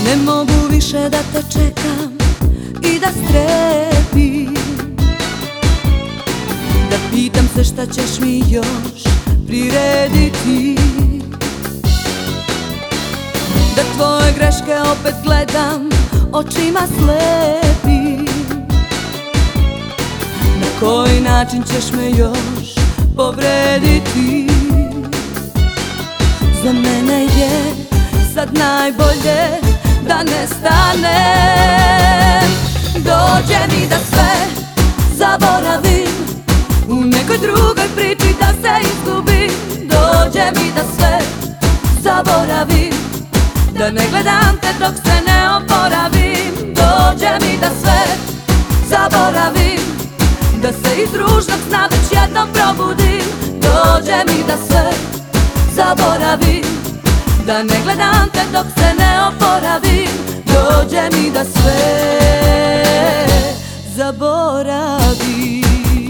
Ne mogu više da te čekam i da strepim, da pitam se šta ćeš mi još prirediti, da tvoje greške opet gledam očima slepim. Na koji način ćeš me još povrediti? Za mene je sad najbolje da nestanem. Dođe mi da sve zaboravim, u nekoj drugoj priči da se izgubim. Dođe mi da sve zaboravim, da ne gledam te dok se ne oporavim. Dođe mi da sve zaboravim, da se iz ružnog sna već jednom probudim. Dođe mi da sve zaboravim, da ne gledam te dok se ne oporavim. Dođe mi da sve zaboravim.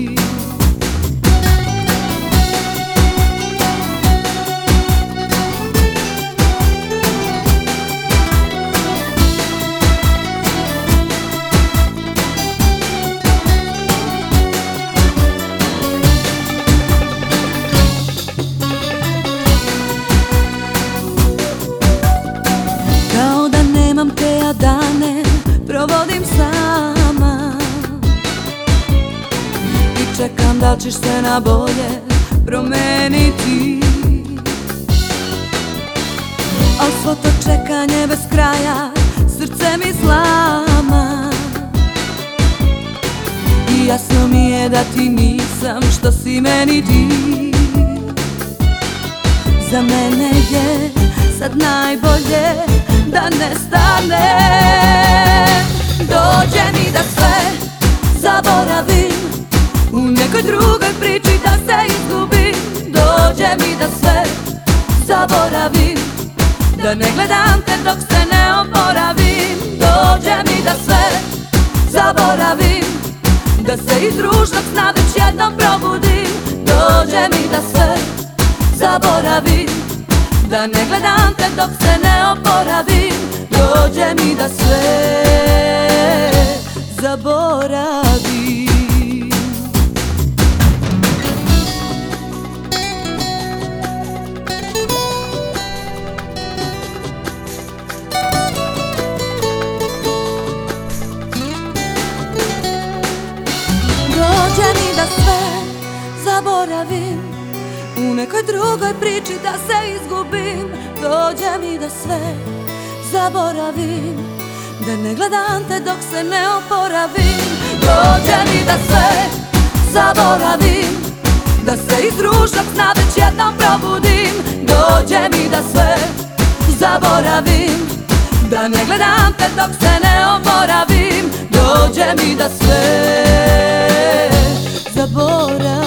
Te ja dane provodim sama i čekam da ćeš se na bolje promeniti. Al svo to čekanje bez kraja srce mi slama i jasno mi je da ti nisam što si meni ti. Za mene je sad najbolje da nestane. Dođe mi da sve zaboravim, u nekoj drugoj priči da se izgubim. Dođe mi da sve zaboravim, da ne gledam te dok se ne oporavim. Dođe mi da sve zaboravim, da se iz ružnog sna već jednom probudim. Dođe mi da sve zaboravim, da ne gledam te dok se ne oporavim. Dođe mi da sve zaboravim. Dođe mi da sve zaboravim, u nekoj drugoj priči da se izgubim. Dođe mi da sve zaboravim, da ne gledam te dok se ne oporavim. Dođe mi da sve zaboravim, da se iz ružnog sna već jednom probudim. Dođe mi da sve zaboravim, da ne gledam te dok se ne oporavim. Dođe mi da sve zaboravim.